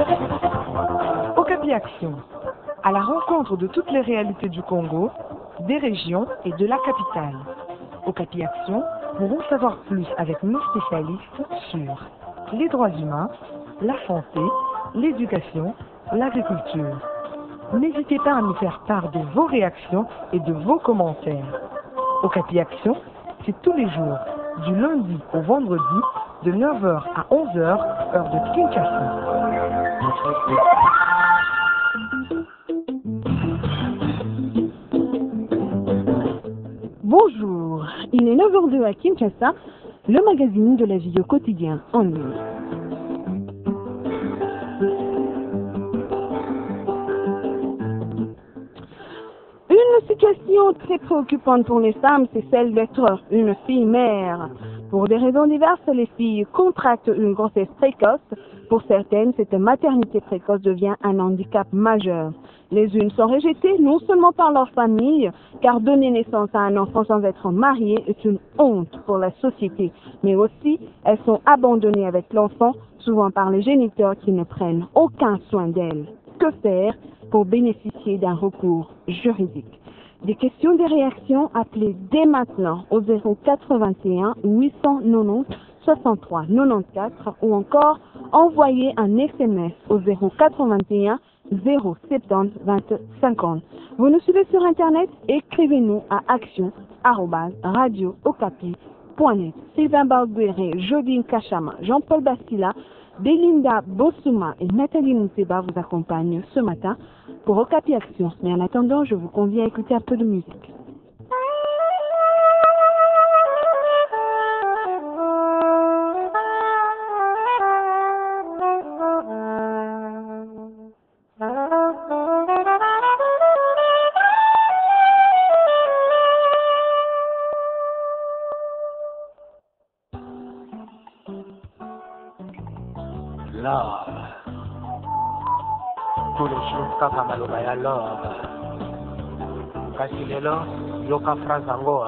Okapi Action, à la rencontre de toutes les réalités du Congo, des régions et de la capitale. Okapi Action pour en savoir plus avec nos spécialistes sur les droits humains, la santé, l'éducation, l'agriculture. N'hésitez pas à nous faire part de vos réactions et de vos commentaires. Okapi Action, c'est tous les jours, du lundi au vendredi, de 9h à 11h, heure de Kinshasa. Bonjour, il est 9h02 à Kinshasa, le magazine de la vie au quotidien en ligne. Une situation très préoccupante pour les femmes, c'est celle d'être une fille mère. Pour des raisons diverses, les filles contractent une grossesse précoce. Pour certaines, cette maternité précoce devient un handicap majeur. Les unes sont rejetées non seulement par leur famille, car donner naissance à un enfant sans être mariée est une honte pour la société, mais aussi elles sont abandonnées avec l'enfant, souvent par les géniteurs qui ne prennent aucun soin d'elles. Que faire pour bénéficier d'un recours juridique? Des questions, des réactions, appelez dès maintenant au 081 890 63 94 ou encore envoyez un SMS au 081 070 20 50. Vous nous suivez sur Internet, écrivez-nous à action@radiookapi.net. Sylvain Barguéré, Jodine Kachama, Jean-Paul Bastila, Belinda Bossouma et Nathalie Mouteba vous accompagnent ce matin pour Okapi Action. Mais en attendant, je vous convie à écouter un peu de musique. Love. Tous les jours, kaka maloba ya love. Kasi lelo, yoka phrase yango,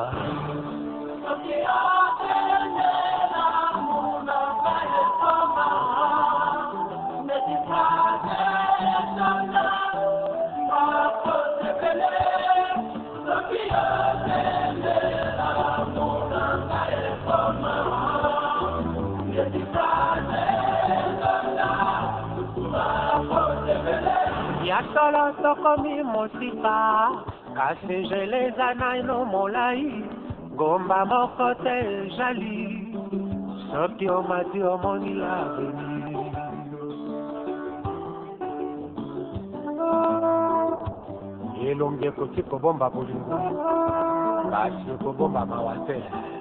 Solo sokomi mosipa kasi jeleza naino molai gomba moko te jali soki omati omoni l'avenir elongi ekoki kobomba bolingo kasi ekobomba mawa te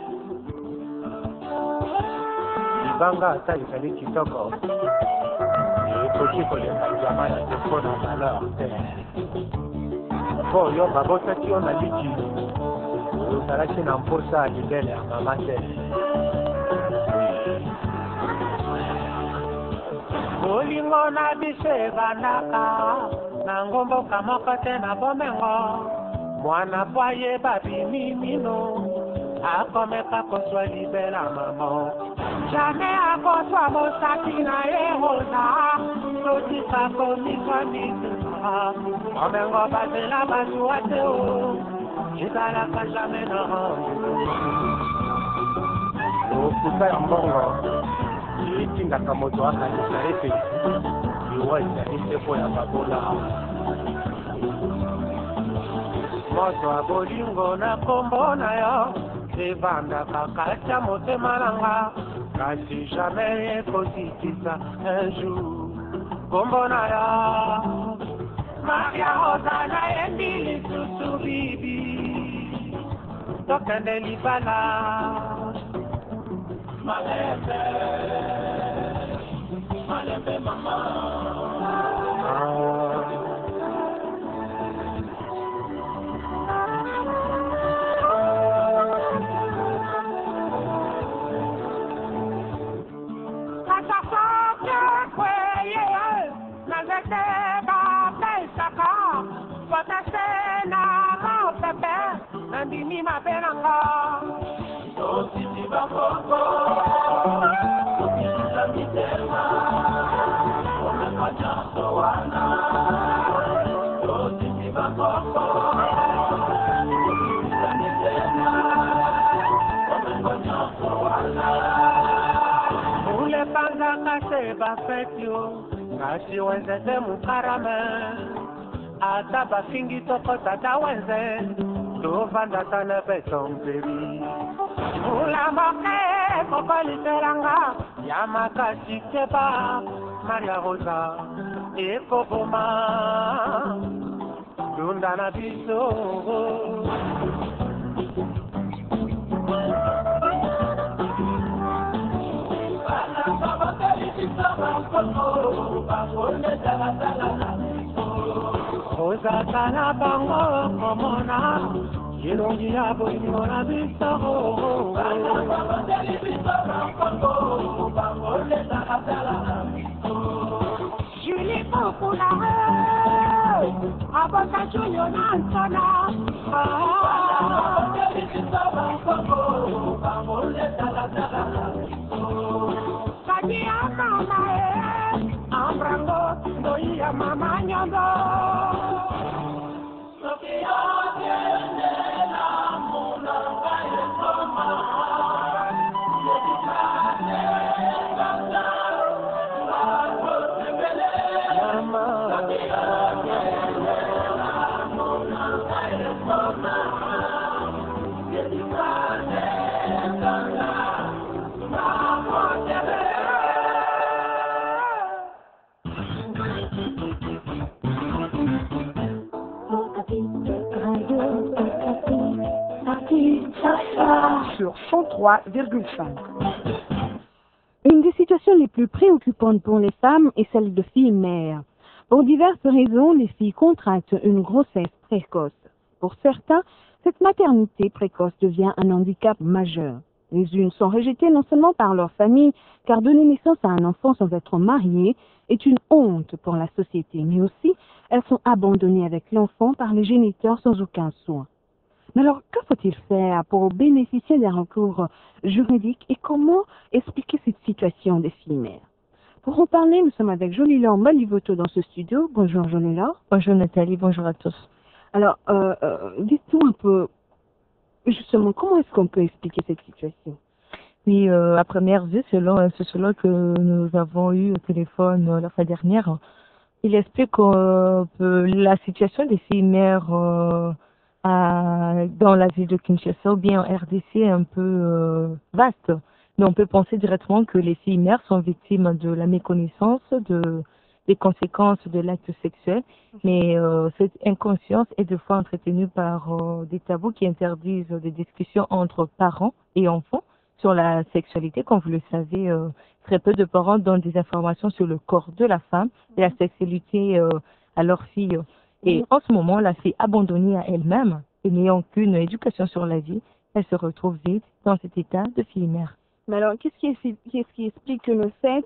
libanga ata ezali kitoko ekoki kolenga jamani defo na valeur te mpo oyo babotaki yo na liki ozalaki na mposa ya libele ya mama te bolingo na biso ebandaka na ngomboka moko te na bomengo mwana po ayeba bimimino akomeka kozwa libela mama jamais akozwa mosaki na ye oza sotika komikwa mitema omengo bazela bazuwa te o ezalaka jamais na okuta ya mbongo etindaka moto akanisa ete liwa ezali te mpo ya babola moto ya bolingo na kombo na yo evandaka kati ya motema nanga kasi jamais ekotikisa un jour kombo na yo maria oza na yebi lisusu bibi tokende libala malembe malembe mama Nandini mabenanga Tositi bakoko Tositi la mitema Omekanya Ule panga kase bafetio kasi wenzete mukarame ata bafingi toko tata wenze tovanda tana besomperi ula moke kokolitelanga ya makasi keba Maria Rosa ekoboma dunda na biso Rosa tala bango komona Yelongi ya boingo na biso Julie Popula Abota Julio Nansona Kadi mama Ambrango Doia mama nyondo Sofia tiene la mona Kaya soma sur 103,5. Une des situations les plus préoccupantes pour les femmes est celle de filles mères. Pour diverses raisons, les filles contractent une grossesse précoce. Pour certains, cette maternité précoce devient un handicap majeur. Les unes sont rejetées non seulement par leur famille, car donner naissance à un enfant sans être mariée est une honte pour la société, mais aussi elles sont abandonnées avec l'enfant par les géniteurs sans aucun soin. Mais alors, que faut-il faire pour bénéficier d'un recours juridique et comment expliquer cette situation des filles mères? Pour en parler, nous sommes avec Jolie-Laure Malivoto dans ce studio. Bonjour Jolie-Laure. Bonjour Nathalie, bonjour à tous. Alors, dites-nous un peu, justement, comment est-ce qu'on peut expliquer cette situation? Oui, à première vue, selon un sociologue que nous avons eu au téléphone la fois dernière, il explique que la situation des filles mères dans la ville de Kinshasa ou bien en RDC est un peu vaste. Mais on peut penser directement que les filles mères sont victimes de la méconnaissance des conséquences de l'acte sexuel. Mais cette inconscience est des fois entretenue par des tabous qui interdisent des discussions entre parents et enfants sur la sexualité. Comme vous le savez, très peu de parents donnent des informations sur le corps de la femme et la sexualité à leurs filles. Et en ce moment, la fille abandonnée à elle-même et n'ayant qu'une éducation sur la vie, elle se retrouve vite dans cet état de fille mère. Mais alors, qu'est-ce qui explique le fait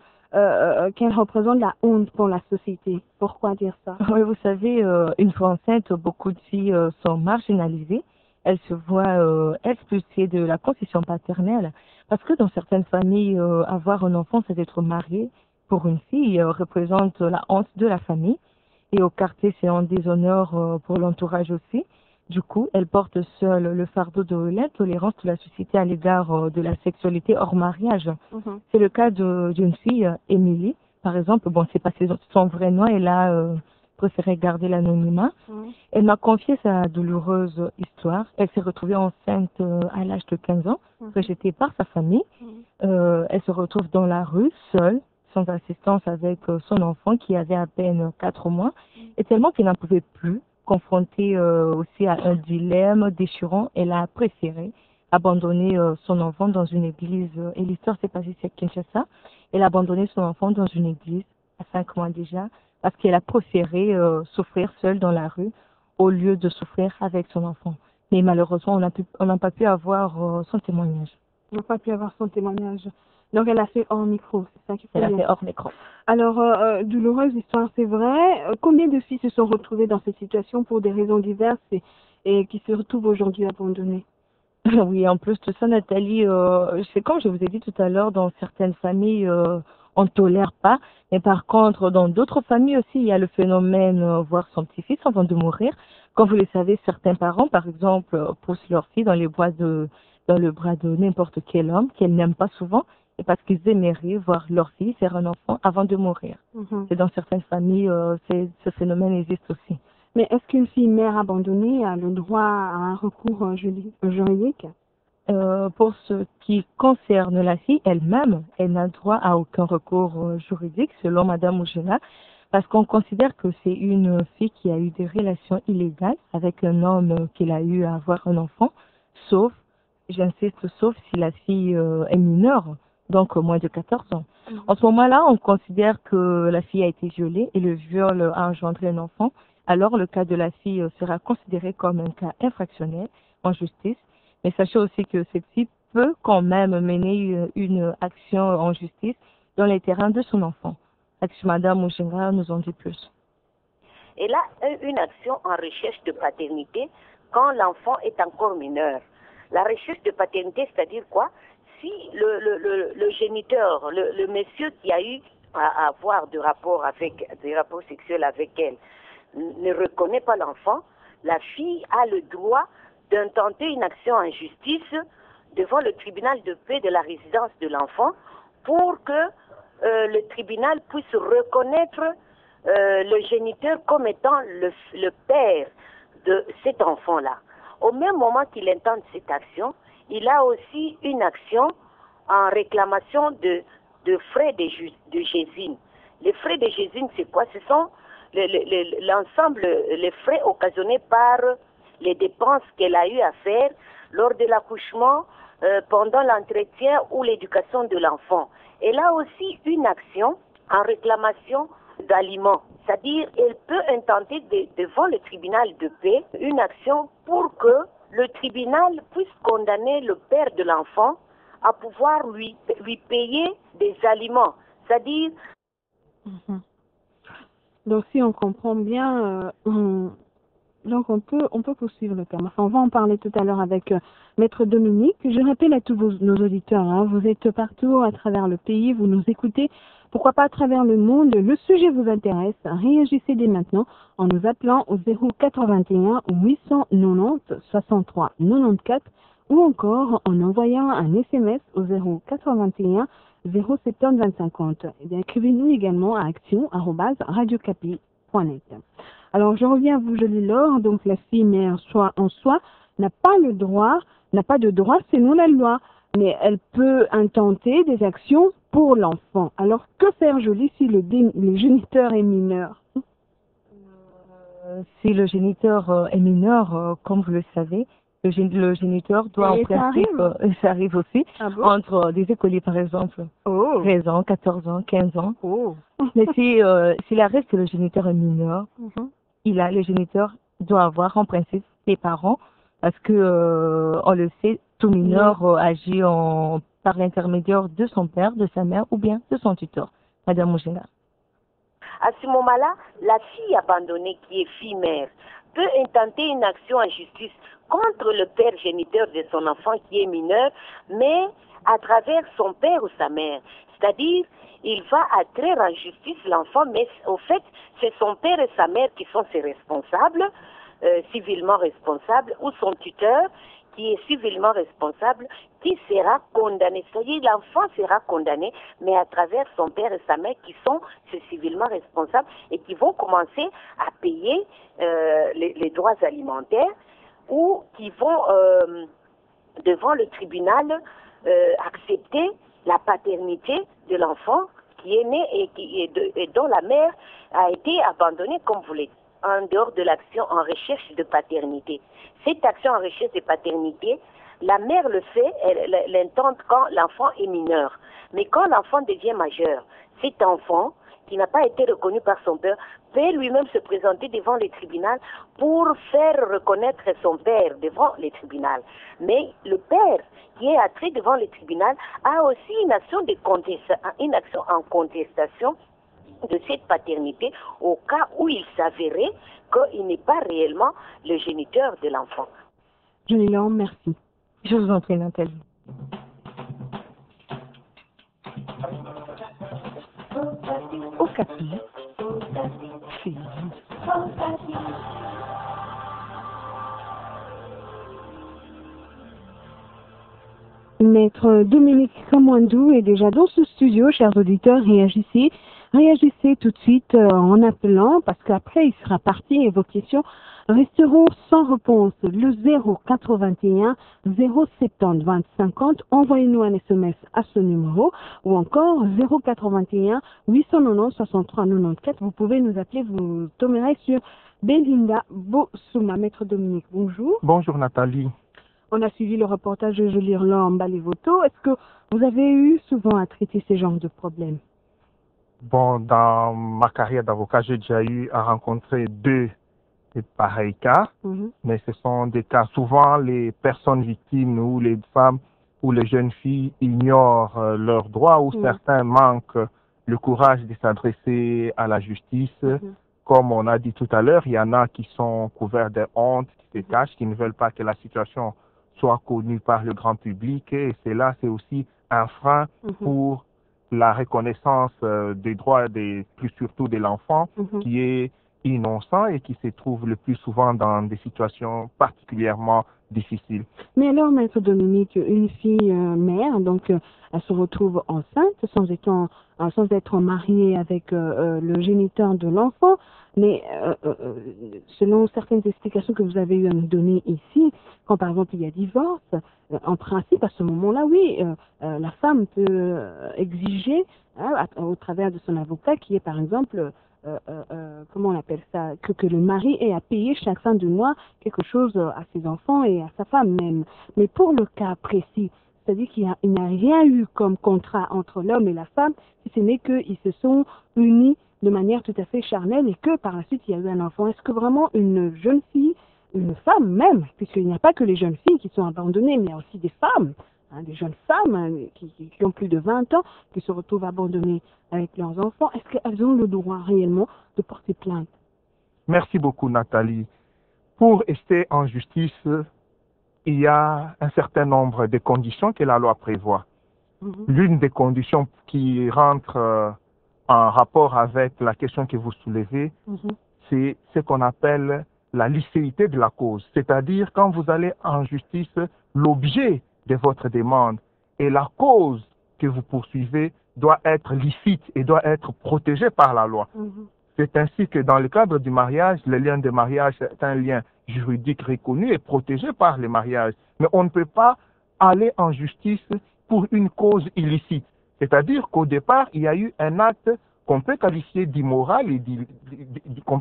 qu'elle représente la honte pour la société? Pourquoi dire ça? Oui, vous savez, une fois enceinte, beaucoup de filles sont marginalisées. Elles se voient expulsées de la concession paternelle. Parce que dans certaines familles, avoir un enfant, c'est être marié pour une fille, représente la honte de la famille. Et au quartier, c'est un déshonneur pour l'entourage aussi. Du coup, elle porte seule le fardeau de l'intolérance de la société à l'égard de la sexualité hors mariage. C'est le cas d'une fille, Émilie, par exemple. Bon, c'est pas son vrai nom, elle a préféré garder l'anonymat. Elle m'a confié sa douloureuse histoire. Elle s'est retrouvée enceinte à l'âge de 15 ans, rejetée par sa famille. Elle se retrouve dans la rue, seule, sans assistance avec son enfant qui avait à peine 4 mois, et tellement qu'elle n'en pouvait plus, confrontée aussi à un dilemme déchirant, elle a préféré abandonner son enfant dans une église, et l'histoire s'est passée à Kinshasa. Elle a abandonné son enfant dans une église à 5 mois déjà, parce qu'elle a préféré souffrir seule dans la rue au lieu de souffrir avec son enfant. Mais malheureusement, on n'a pas pu avoir son témoignage. On n'a pas pu avoir son témoignage. Donc elle a fait hors micro, c'est ça qu'il faut dire. Elle a fait hors micro. Alors, douloureuse histoire, c'est vrai. Combien de filles se sont retrouvées dans cette situation pour des raisons diverses et qui se retrouvent aujourd'hui abandonnées? Oui, en plus de ça, Nathalie, c'est comme je vous ai dit tout à l'heure, dans certaines familles, on ne tolère pas. Mais par contre, dans d'autres familles aussi, il y a le phénomène voir son petit-fils avant de mourir. Comme vous le savez, certains parents, par exemple, poussent leur fille dans le bras de n'importe quel homme qu'elles n'aiment pas souvent, et parce qu'ils aimeraient voir leur fille faire un enfant avant de mourir. Et dans certaines familles, ce phénomène existe aussi. Mais est-ce qu'une fille mère abandonnée a le droit à un recours juridique? Pour ce qui concerne la fille elle-même, elle n'a droit à aucun recours juridique, selon Madame Ougena, parce qu'on considère que c'est une fille qui a eu des relations illégales avec un homme qu'elle a eu à avoir un enfant, sauf, j'insiste, sauf si la fille est mineure, donc moins de 14 ans. En ce moment-là, on considère que la fille a été violée et le viol a engendré un enfant. Alors, le cas de la fille sera considéré comme un cas infractionnel en justice. Mais sachez aussi que cette fille peut quand même mener une action en justice dans les terrains de son enfant. Madame Ougena nous en dit plus. Elle a une action en recherche de paternité quand l'enfant est encore mineur. La recherche de paternité, c'est-à-dire quoi? Si le géniteur, le monsieur qui a eu à avoir des rapports sexuels avec elle, ne reconnaît pas l'enfant, la fille a le droit d'intenter une action en justice devant le tribunal de paix de la résidence de l'enfant pour que le tribunal puisse reconnaître le géniteur comme étant le père de cet enfant-là. Au même moment qu'il intente cette action, il a aussi une action en réclamation de frais de gésine. Les frais de gésine, c'est quoi? Ce sont l'ensemble, les frais occasionnés par les dépenses qu'elle a eu à faire lors de l'accouchement, pendant l'entretien ou l'éducation de l'enfant. Elle a aussi une action en réclamation d'aliments. C'est-à-dire, elle peut intenter devant le tribunal de paix une action pour que le tribunal puisse condamner le père de l'enfant à pouvoir lui payer des aliments. C'est-à-dire... Donc, si on comprend bien, donc on peut poursuivre le terme. Enfin, on va en parler tout à l'heure avec Maître Dominique. Je rappelle à tous nos auditeurs, hein, vous êtes partout à travers le pays, vous nous écoutez, pourquoi pas à travers le monde. Le sujet vous intéresse, réagissez dès maintenant en nous appelant au 081 890 63 94 ou encore en envoyant un SMS au 081 070 2050. Et bien, écrivez-nous également à action@radiocapi.net. Alors, je reviens à vous, Jolie Laure. Donc, la fille mère en soi n'a pas de droit selon la loi, mais elle peut intenter des actions pour l'enfant. Alors, que faire, Jolie, si le géniteur est mineur? Si le géniteur est mineur, comme vous le savez, le géniteur doit en principe, ça arrive aussi, entre des écoliers par exemple, 13 ans, 14 ans, 15 ans. Mais s'il arrive que le géniteur est mineur, le géniteur doit avoir en principe ses parents, parce que on le sait, tout mineur agit par l'intermédiaire de son père, de sa mère ou bien de son tuteur. Madame Ougena. À ce moment-là, la fille abandonnée qui est fille-mère peut intenter une action en justice contre le père géniteur de son enfant qui est mineur, mais à travers son père ou sa mère. C'est-à-dire, il va attraire en justice l'enfant, mais au fait, c'est son père et sa mère qui sont ses responsables, civilement responsables, ou son tuteur qui est civilement responsable, qui sera condamné. C'est-à-dire, l'enfant sera condamné, mais à travers son père et sa mère qui sont civilement responsables et qui vont commencer à payer les droits alimentaires ou qui vont, devant le tribunal, accepter la paternité de l'enfant qui est né et dont la mère a été abandonnée, comme vous l'avez dit, en dehors de l'action en recherche de paternité. Cette action en recherche de paternité, la mère le fait, elle l'intente quand l'enfant est mineur. Mais quand l'enfant devient majeur, cet enfant, qui n'a pas été reconnu par son père, peut lui-même se présenter devant les tribunaux pour faire reconnaître son père devant les tribunaux. Mais le père qui est attrait devant les tribunaux a aussi une action en contestation de cette paternité au cas où il s'avérait qu'il n'est pas réellement le géniteur de l'enfant. Jolie Laure, merci. Je vous en prie, Nathalie. Okapi, c'est vous. Maître Dominique Kamwandou est déjà dans ce studio, chers auditeurs, réagissez. Réagissez tout de suite en appelant, parce qu'après il sera parti et vos questions resteront sans réponse. Le 081 070 20 50, envoyez-nous un SMS à ce numéro, ou encore 081 890 63 94. Vous pouvez nous appeler, vous tomberez sur Belinda Bossouma. Maître Dominique, bonjour. Bonjour Nathalie. On a suivi le reportage de Julie Mbalivoto. Est-ce que vous avez eu souvent à traiter ces genres de problèmes? Bon, dans ma carrière d'avocat, j'ai déjà eu à rencontrer deux pareils cas, mais ce sont des cas, souvent les personnes victimes ou les femmes ou les jeunes filles ignorent leurs droits ou certains manquent le courage de s'adresser à la justice. Comme on a dit tout à l'heure, il y en a qui sont couverts de honte, qui se cachent, qui ne veulent pas que la situation soit connue par le grand public, et cela, c'est aussi un frein pour la reconnaissance des droits, plus surtout de l'enfant, qui est innocent et qui se trouve le plus souvent dans des situations particulièrement difficiles. Mais alors, Maître Dominique, une fille mère, donc elle se retrouve enceinte sans être mariée avec le géniteur de l'enfant, mais selon certaines explications que vous avez eu à nous donner ici, quand par exemple il y a divorce, en principe à ce moment-là, oui, la femme peut exiger, au travers de son avocat, qui est par exemple comment on appelle ça, que le mari ait à payer chaque fin de mois quelque chose à ses enfants et à sa femme même. Mais pour le cas précis, c'est-à-dire qu'il n'y a rien eu comme contrat entre l'homme et la femme, si ce n'est qu'ils se sont unis de manière tout à fait charnelle et que par la suite il y a eu un enfant. Est-ce que vraiment une jeune fille, une femme même, puisqu'il n'y a pas que les jeunes filles qui sont abandonnées, mais il y a aussi des femmes, des jeunes femmes qui ont plus de 20 ans, qui se retrouvent abandonnées avec leurs enfants, est-ce qu'elles ont le droit réellement de porter plainte? Merci beaucoup Nathalie. Pour rester en justice, il y a un certain nombre de conditions que la loi prévoit. L'une des conditions qui rentre en rapport avec la question que vous soulevez, c'est ce qu'on appelle la licéité de la cause. C'est-à-dire, quand vous allez en justice, l'objet de votre demande et la cause que vous poursuivez doit être licite et doit être protégée par la loi. C'est ainsi que dans le cadre du mariage, le lien de mariage est un lien juridique reconnu et protégé par le mariage. Mais on ne peut pas aller en justice pour une cause illicite. C'est-à-dire qu'au départ, il y a eu un acte qu'on peut qualifier d'immoral On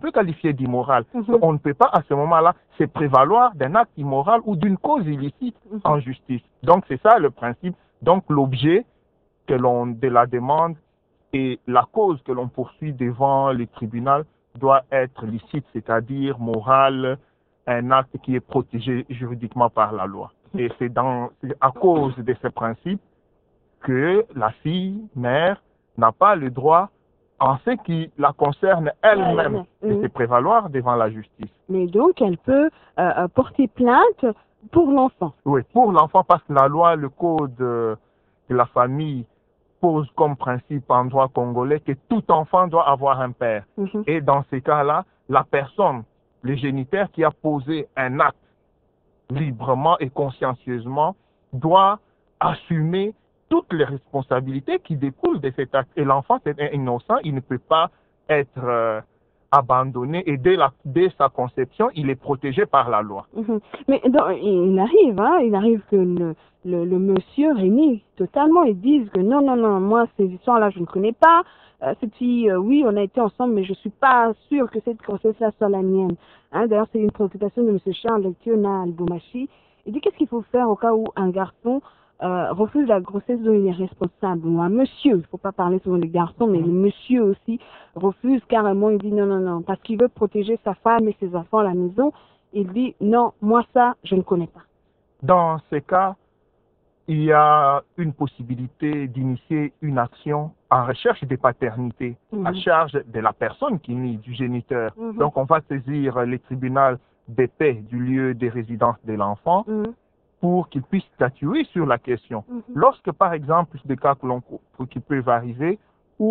ne peut pas à ce moment-là se prévaloir d'un acte immoral ou d'une cause illicite en justice. Donc c'est ça le principe. Donc l'objet de la demande et la cause que l'on poursuit devant le tribunal doit être licite, c'est-à-dire moral, un acte qui est protégé juridiquement par la loi. Et c'est à cause de ce principe que la fille, mère, n'a pas le droit, en ce qui la concerne elle-même, de se prévaloir devant la justice. Mais donc, elle peut porter plainte pour l'enfant. Oui, pour l'enfant, parce que la loi, le code de la famille pose comme principe en droit congolais que tout enfant doit avoir un père. Et dans ces cas-là, la personne, le géniteur qui a posé un acte librement et consciencieusement, doit assumer toutes les responsabilités qui découlent de cet acte. Et l'enfant, c'est innocent, il ne peut pas être abandonné et dès sa conception, il est protégé par la loi. Mais il arrive que le monsieur Rémi, totalement, ils disent que non, moi, ces histoires-là, je ne connais pas. Cette fille, oui, on a été ensemble, mais je ne suis pas sûre que cette grossesse-là soit la mienne. D'ailleurs, c'est une préoccupation de M. Charles Tiona Albomachi. Il dit qu'est-ce qu'il faut faire au cas où un garçon refuse la grossesse dont il est responsable, ou un monsieur, il ne faut pas parler souvent des garçons, mais le monsieur aussi refuse carrément, il dit non, parce qu'il veut protéger sa femme et ses enfants à la maison, il dit non, moi ça, je ne connais pas. Dans ces cas, il y a une possibilité d'initier une action en recherche de paternité à charge de la personne qui nie, du géniteur. Donc on va saisir le tribunal de paix du lieu de résidence de l'enfant pour qu'il puisse statuer sur la question. Lorsque, par exemple, des cas qui peuvent arriver, où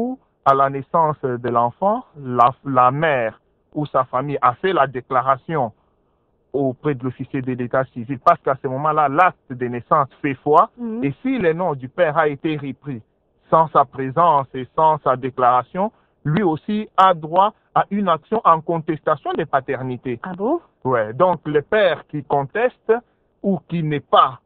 à la naissance de l'enfant, la mère ou sa famille a fait la déclaration auprès de l'officier de l'état civil, parce qu'à ce moment-là, l'acte de naissance fait foi, et si le nom du père a été repris sans sa présence et sans sa déclaration, lui aussi a droit à une action en contestation de paternité. Ah bon? Ouais. Donc le père qui conteste ou qui ne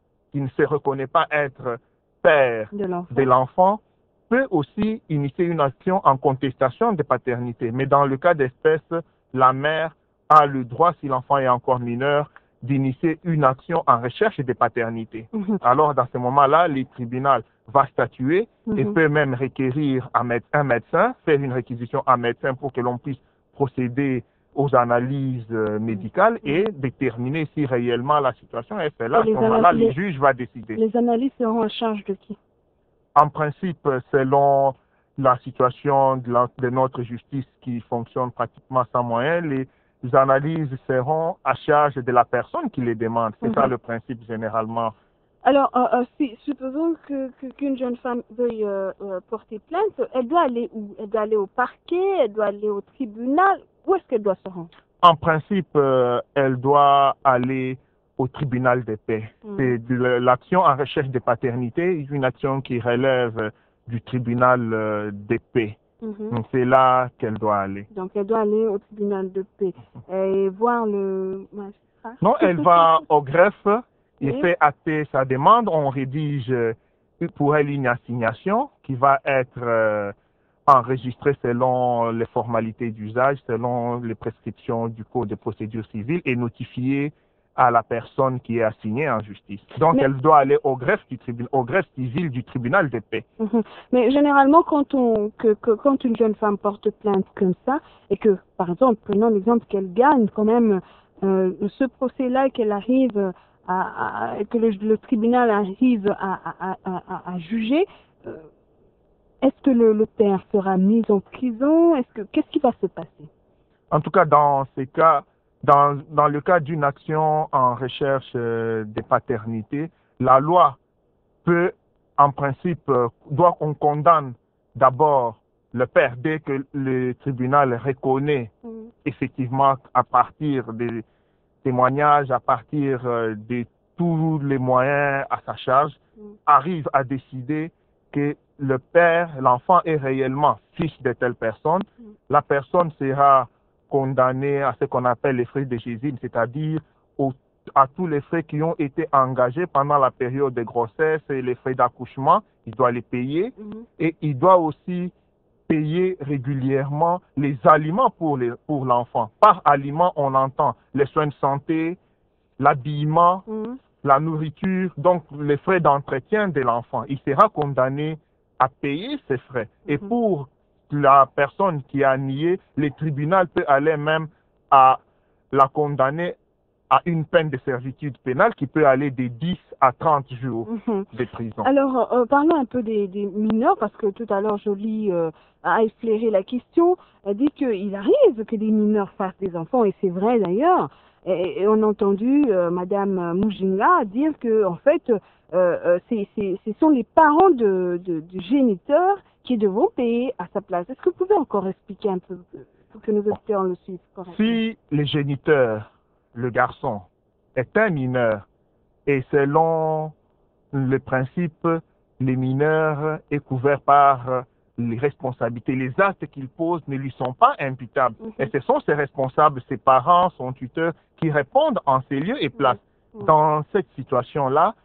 se reconnaît pas être père de l'enfant peut aussi initier une action en contestation de paternité. Mais dans le cas d'espèce, la mère a le droit, si l'enfant est encore mineur, d'initier une action en recherche de paternité. Alors, dans ce moment-là, le tribunal va statuer et peut même requérir un médecin, faire une réquisition à un médecin pour que l'on puisse procéder aux analyses médicales et déterminer si réellement la situation est celle-là. À ce moment-là, le juge va décider. Les analyses seront en charge de qui? En principe, selon la situation de notre justice qui fonctionne pratiquement sans moyens, les analyses seront à charge de la personne qui les demande. C'est ça le principe généralement. Alors, supposons qu'une jeune femme veuille porter plainte, elle doit aller où? Elle doit aller au parquet, elle doit aller au tribunal. Où est-ce qu'elle doit se rendre? En principe, elle doit aller au tribunal de paix. C'est l'action en recherche de paternité, une action qui relève du tribunal de paix. Donc c'est là qu'elle doit aller. Donc elle doit aller au tribunal de paix et voir le magistrat. Non, elle va au greffe, il fait acter sa demande, on rédige pour elle une assignation qui va être enregistrée selon les formalités d'usage, selon les prescriptions du Code de procédure civile et notifiée à la personne qui est assignée en justice. Donc, elle doit aller au greffe civil du tribunal de paix. Mais généralement, quand une jeune femme porte plainte comme ça, et que, par exemple, prenons l'exemple qu'elle gagne quand même ce procès-là, qu'elle arrive que le tribunal arrive à juger, est-ce que le père sera mis en prison? Qu'est-ce qui va se passer? En tout cas, dans ces cas, dans le cas d'une action en recherche de paternité, la loi peut, en principe, doit qu'on condamne d'abord le père dès que le tribunal reconnaît effectivement à partir des témoignages, à partir de tous les moyens à sa charge, arrive à décider que le père, l'enfant est réellement fils de telle personne. La personne sera condamné à ce qu'on appelle les frais de gésine, c'est-à-dire à tous les frais qui ont été engagés pendant la période de grossesse et les frais d'accouchement, il doit les payer et il doit aussi payer régulièrement les aliments pour l'enfant. Par aliments, on entend les soins de santé, l'habillement, la nourriture, donc les frais d'entretien de l'enfant. Il sera condamné à payer ces frais. Et pour la personne qui a nié, le tribunal peut aller même à la condamner à une peine de servitude pénale qui peut aller de 10 à 30 jours de prison. Alors, parlons un peu des mineurs, parce que tout à l'heure, Jolie a effleuré la question. Elle dit qu'il arrive que des mineurs fassent des enfants, et c'est vrai d'ailleurs. Et on a entendu Madame Mujinga dire que, en fait, ce sont les parents du géniteur qui devront payer à sa place. Est-ce que vous pouvez encore expliquer un peu pour que nos auditeurs le suivent correctement? Si le géniteur, le garçon, est un mineur, et selon le principe, les mineurs est couvert par les responsabilités, les actes qu'il pose ne lui sont pas imputables. Et ce sont ses responsables, ses parents, son tuteur, qui répondent en ces lieux et places. Dans cette situation-là,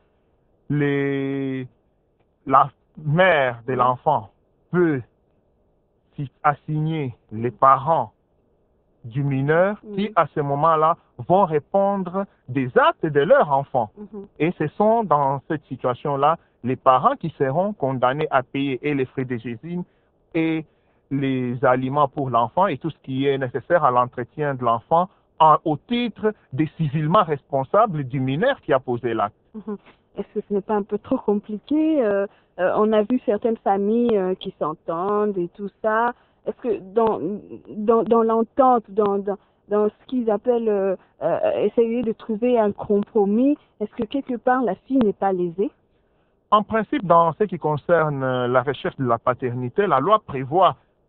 la mère de l'enfant peut assigner les parents du mineur qui, à ce moment-là, vont répondre des actes de leur enfant. Et ce sont dans cette situation-là les parents qui seront condamnés à payer et les frais de gésine et les aliments pour l'enfant et tout ce qui est nécessaire à l'entretien de l'enfant au titre des civilement responsables du mineur qui a posé l'acte. Est-ce que ce n'est pas un peu trop compliqué? On a vu certaines familles qui s'entendent et tout ça. Est-ce que dans l'entente, dans ce qu'ils appellent essayer de trouver un compromis, est-ce que quelque part la fille n'est pas lésée? En principe, dans ce qui concerne la recherche de la paternité, la loi prévoit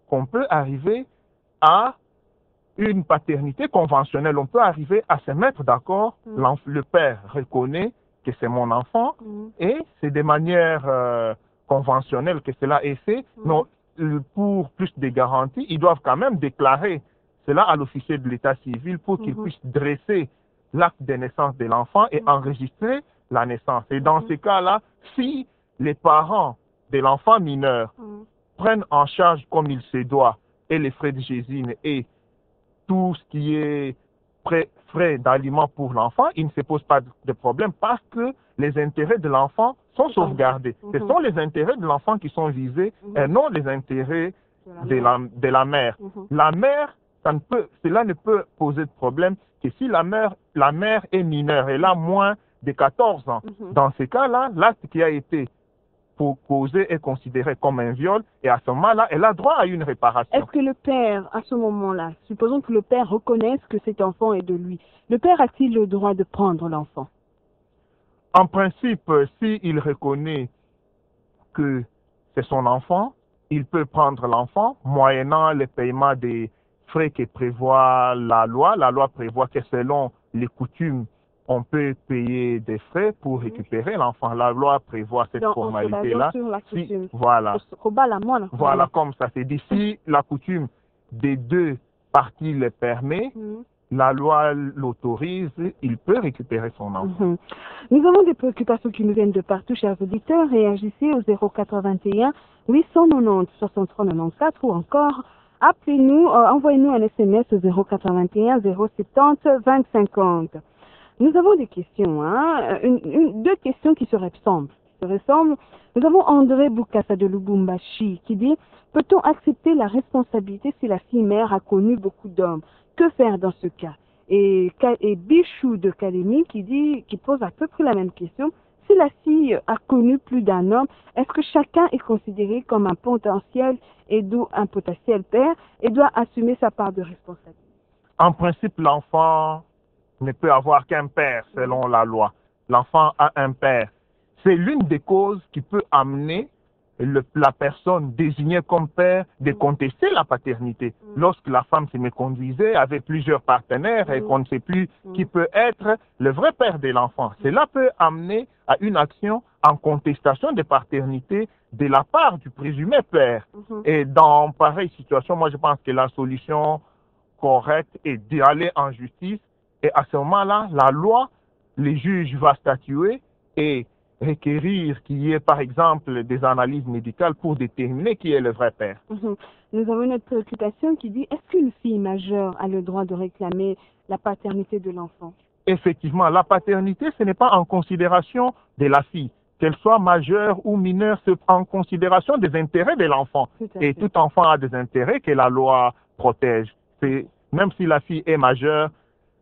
qu'on peut arriver à une paternité conventionnelle. On peut arriver à se mettre d'accord. Le père reconnaît que c'est mon enfant et c'est de manière conventionnelle que cela est fait. Mais pour plus de garanties, ils doivent quand même déclarer cela à l'officier de l'état civil pour qu'il puisse dresser l'acte de naissance de l'enfant et enregistrer la naissance. Et dans ces cas-là, si les parents de l'enfant mineur prennent en charge comme il se doit et les frais de gésine et tout ce qui est frais d'aliments pour l'enfant, il ne se pose pas de problème parce que les intérêts de l'enfant sont sauvegardés. Ce sont les intérêts de l'enfant qui sont visés et non les intérêts de la mère. La mère, cela ne peut poser de problème que si la mère est mineure, elle a moins de 14 ans. Dans ces cas-là, l'acte qui a été causé est considéré comme un viol et à ce moment-là, elle a droit à une réparation. Est-ce que le père, à ce moment-là, supposons que le père reconnaisse que cet enfant est de lui, le père a-t-il le droit de prendre l'enfant? En principe, s'il reconnaît que c'est son enfant, il peut prendre l'enfant moyennant le paiement des frais que prévoit la loi. La loi prévoit que selon les coutumes, on peut payer des frais pour récupérer l'enfant. La loi prévoit cette formalité-là. Voilà, comme ça c'est dit. Si la coutume des deux parties le permet, la loi l'autorise, il peut récupérer son enfant. Nous avons des préoccupations qui nous viennent de partout, chers auditeurs. Réagissez au 081 890 63 94 ou encore appelez-nous, envoyez-nous un SMS au 081 070 2050. Nous avons des questions, deux questions qui se ressemblent. Nous avons André Boukassa de Lubumbashi qui dit « Peut-on accepter la responsabilité si la fille mère a connu beaucoup d'hommes? Que faire dans ce cas ?» Et Bichou de Kalemi qui pose à peu près la même question. Si la fille a connu plus d'un homme, est-ce que chacun est considéré comme un potentiel père et doit assumer sa part de responsabilité? En principe, l'enfant ne peut avoir qu'un père selon la loi. L'enfant a un père. C'est l'une des causes qui peut amener la personne désignée comme père de contester la paternité. Lorsque la femme se méconduisait avec plusieurs partenaires et qu'on ne sait plus qui peut être le vrai père de l'enfant. Cela peut amener à une action en contestation de paternité de la part du présumé père. Et dans pareille situation, moi je pense que la solution correcte est d'aller en justice et à ce moment-là, la loi, les juges vont statuer et requérir qu'il y ait par exemple des analyses médicales pour déterminer qui est le vrai père. Nous avons une autre préoccupation qui dit, est-ce qu'une fille majeure a le droit de réclamer la paternité de l'enfant? Effectivement, la paternité, ce n'est pas en considération de la fille. Qu'elle soit majeure ou mineure, c'est en considération des intérêts de l'enfant. Et tout enfant a des intérêts que la loi protège. Même si la fille est majeure,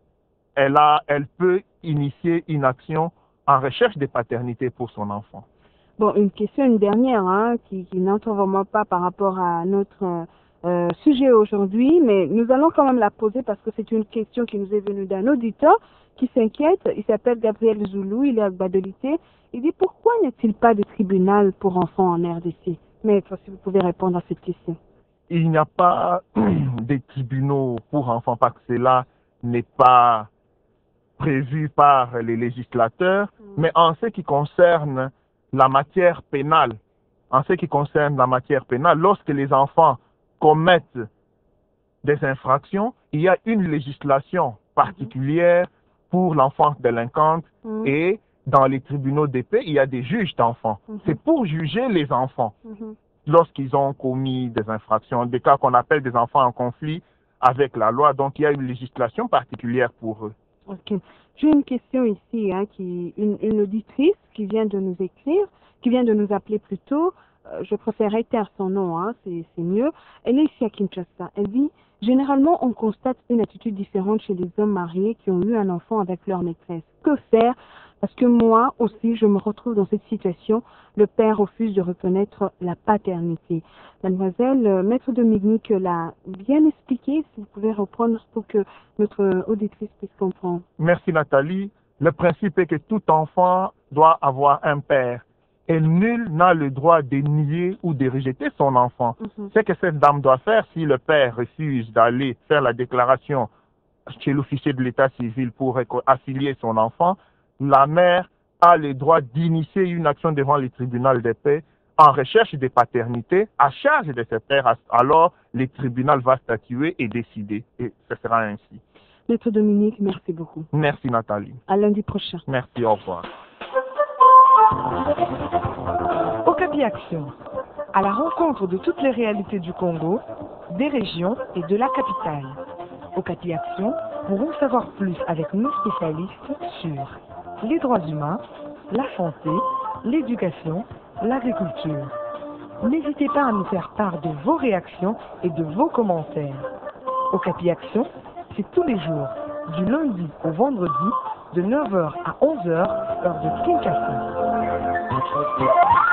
elle peut initier une action en recherche de paternité pour son enfant. Bon, une dernière, qui n'entre vraiment pas par rapport à notre sujet aujourd'hui, mais nous allons quand même la poser parce que c'est une question qui nous est venue d'un auditeur qui s'inquiète. Il s'appelle Gabriel Zoulou, il est à Badolité. Il dit, pourquoi n'y a-t-il pas de tribunal pour enfants en RDC? Maître, si vous pouvez répondre à cette question. Il n'y a pas de tribunaux pour enfants parce que cela n'est pas prévu par les législateurs, mais en ce qui concerne la matière pénale, lorsque les enfants commettent des infractions, il y a une législation particulière pour l'enfance délinquante et dans les tribunaux de paix, il y a des juges d'enfants. C'est pour juger les enfants lorsqu'ils ont commis des infractions, des cas qu'on appelle des enfants en conflit avec la loi. Donc il y a une législation particulière pour eux. Ok. J'ai une question ici, une auditrice qui vient de nous écrire, qui vient de nous appeler plutôt. Je préférerais taire son nom, c'est mieux. Elle est ici à Kinshasa. Elle dit, généralement, on constate une attitude différente chez les hommes mariés qui ont eu un enfant avec leur maîtresse. Que faire? Parce que moi aussi, je me retrouve dans cette situation. Le père refuse de reconnaître la paternité. Mademoiselle, Maître Dominique l'a bien expliqué. Si vous pouvez reprendre pour que notre auditrice puisse comprendre. Merci Nathalie. Le principe est que tout enfant doit avoir un père. et nul n'a le droit de nier ou de rejeter son enfant. Ce que cette dame doit faire, si le père refuse d'aller faire la déclaration chez l'officier de l'état civil pour affilier son enfant, la mère a le droit d'initier une action devant le tribunal de paix en recherche de paternité à charge de ce père. Alors, le tribunal va statuer et décider. Et ce sera ainsi. Maître Dominique, merci beaucoup. Merci Nathalie. À lundi prochain. Merci, au revoir. Okapi Action, à la rencontre de toutes les réalités du Congo, des régions et de la capitale. Okapi Action pourront savoir plus avec nos spécialistes sur les droits humains, la santé, l'éducation, l'agriculture. N'hésitez pas à nous faire part de vos réactions et de vos commentaires. Okapi Action, c'est tous les jours, du lundi au vendredi, de 9h à 11h, heure de Kinshasa.